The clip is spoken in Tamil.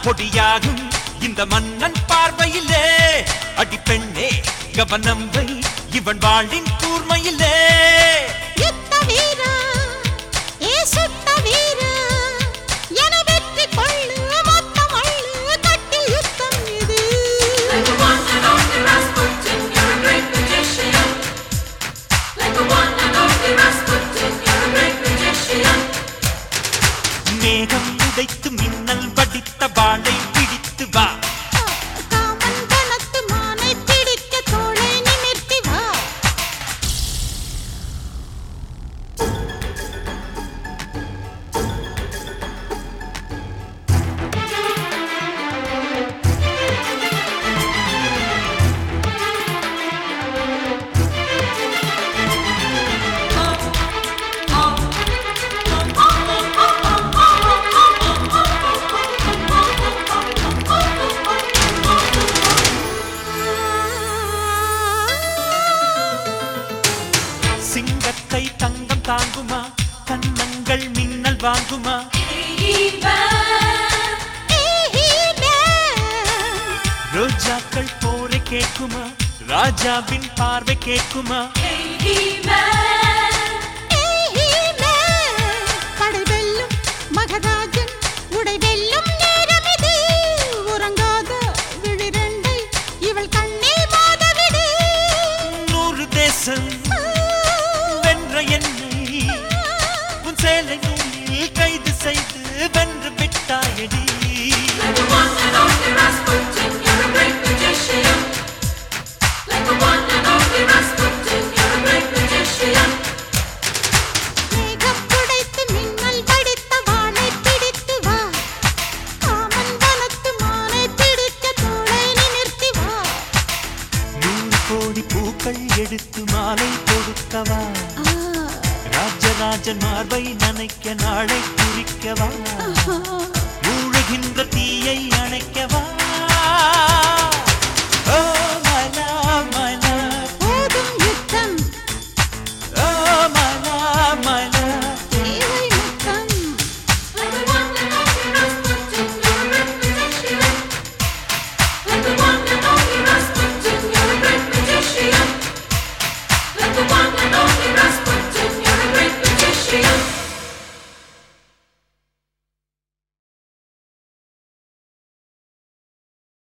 பொடியாகும் இந்த மன்னன் பார்வையிலே அடி பெண்ணே கவனம் வை இவன் வாழின் கூர்மையிலே யுத்த வீரா ஏ சுத்த வீரா என வெற்றி கொள்ளு மொத்தம் அள்ளு கட்டில் யுத்தம் இது Like the one and only Rasputin, you're a great magician. Like the one and only Rasputin, you're a great magician. மேகம் உடைத்து மின்னல் வடித்த வாளை பிடித்து வா காமன் கனத்து மானை பிடிக்க தோளை நிமிர்த்தி வா சிங்கத்தை தங்கம் தாங்குமா கன்னங்கள் மின்னல் வாங்குமா ரோஜாக்கள் போரை கேட்குமா ராஜாவின் பார்வை கேட்குமா படை வெல்லும் மகராஜன் உடை வெல்லும் நேரம் இது உறங்காத விழிரண்டை இவள் கண்ணில் மாதவிடு 100 தேசம் வென்ற என்னை உன் சேலை நூலில் கைது செய்து வென்று விட்டாயடி Like the one and only Rasputin, you're a great magician. Like the one and only Rasputin, you're a great magician. மேகம் புடைத்து மின்னல் வடித்த வாளை பிடித்து வா காமன் வனத்து மானை பிடிக்க தோளை நிமிர்த்தி வா 100 கோடி பூக்கள் எடுத்து மாலை கொடுக்கவா ராஜராஜன் மார்பை நனைக்க நாளை குறிக்கவா மூழ்கின்ற தீயை அணைக்கவா